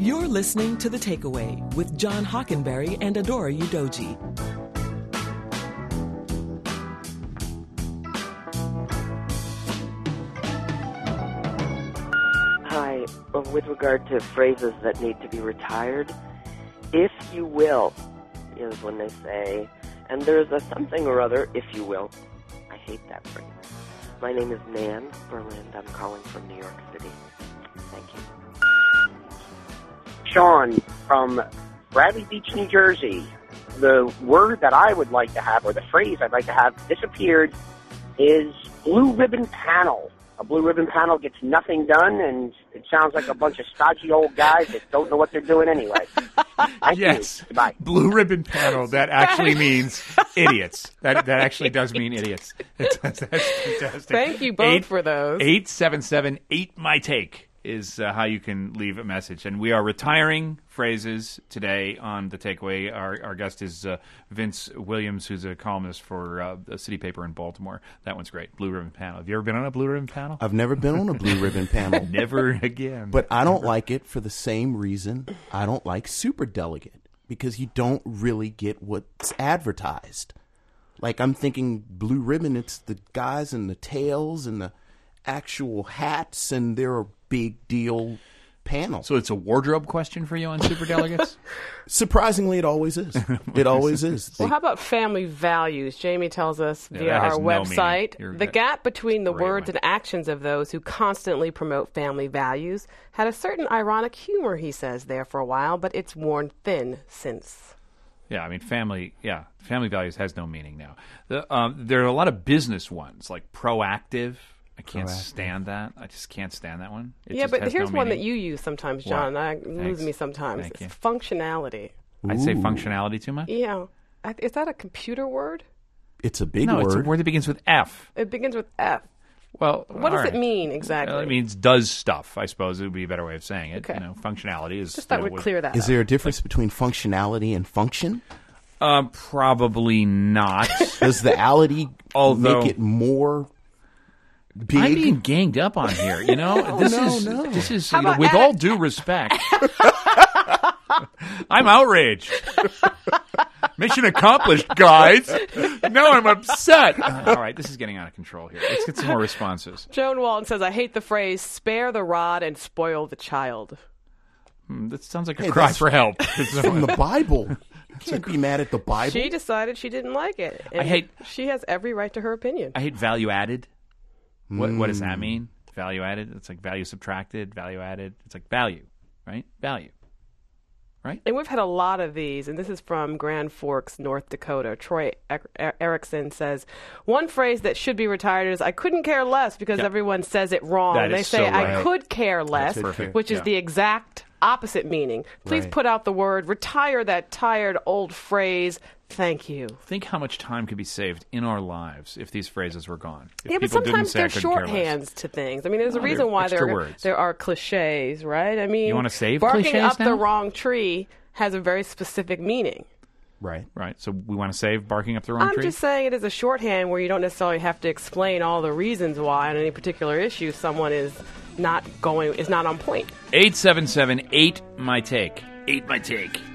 You're listening to The Takeaway with John Hockenberry and Adora Udoji. Hi, with regard to phrases that need to be retired, if you will is when they say, and there's a something or other, if you will. I hate that phrase. My name is Nan Berland. I'm calling from New York City. Thank you. Sean from Bradley Beach, New Jersey. The word that I would like to have, or the phrase I'd like to have disappeared, is blue ribbon panel. A blue ribbon panel gets nothing done, and it sounds like a bunch of stodgy old guys that don't know what they're doing anyway. Yes. Goodbye. Blue ribbon panel. That actually means idiots. That actually does mean idiots. That's fantastic. Thank you both for those. 877-8-MY-TAKE is how you can leave a message. And we are retiring phrases today on The Takeaway. Our guest is Vince Williams, who's a columnist for a city paper in Baltimore. That one's great. Blue ribbon panel. Have you ever been on a blue ribbon panel? I've never been on a blue ribbon panel. Never again. But I don't like it for the same reason I don't like superdelegate, because you don't really get what's advertised. Like, I'm thinking blue ribbon, it's the guys and the tails and the actual hats, and they're a big deal panel. So it's a wardrobe question for you on superdelegates? Surprisingly, it always is. It always is. Well, how about family values? Jamie tells us via that has our no website, meaning. the gap between the Great words one. and actions of those who constantly promote family values had a certain ironic humor, he says, there for a while, but it's worn thin since. Yeah, I mean, family values has no meaning now. There are a lot of business ones, like proactive. I can't stand that. I just can't stand that one. It Yeah, just but has here's no one that meaning. you use sometimes, John. What? Lose me sometimes. Thank you. It's functionality. I'd say functionality too much? Yeah. Is that a computer word? It's a big No, word. it's a word that begins with F. It begins with F. Well, What does all it right. mean exactly? It means does stuff, I suppose. It would be a better way of saying it. Okay. Functionality is... Just thought we'd clear that Is up. there a difference between functionality and function? Probably not. Does the ality Although- make it more big? I'm being ganged up on here, you know? This is How about with all due respect. I'm outraged. Mission accomplished, guys. Now I'm upset. All right, this is getting out of control here. Let's get some more responses. Joan Walton says, I hate the phrase, spare the rod and spoil the child. That sounds like a Hey, cry that's for help. From the Bible. You can't be mad at the Bible. She decided she didn't like it. And she has every right to her opinion. I hate value added. What does that mean? Value added? It's like value subtracted, value added. It's like value, right? Value. Right? And we've had a lot of these, and this is from Grand Forks, North Dakota. Troy Erickson says, one phrase that should be retired is, I couldn't care less, because everyone says it wrong. That They is say, so I right. could care less, perfect. which is the exact opposite meaning. Please put out the word, retire that tired old phrase, thank you. Think how much time could be saved in our lives if these phrases were gone. If Yeah, but people didn't sometimes say, they're "I couldn't care less." shorthands to things. I mean, there's a No, reason they're why extra words. there are cliches, right? I mean, You wanna save barking cliches up now? the wrong tree has a very specific meaning. Right. Right. So we want to save barking up the wrong I'm tree? just saying it is a shorthand where you don't necessarily have to explain all the reasons why on any particular issue someone is not on point. 877-8-MY-TAKE. 8-MY-TAKE.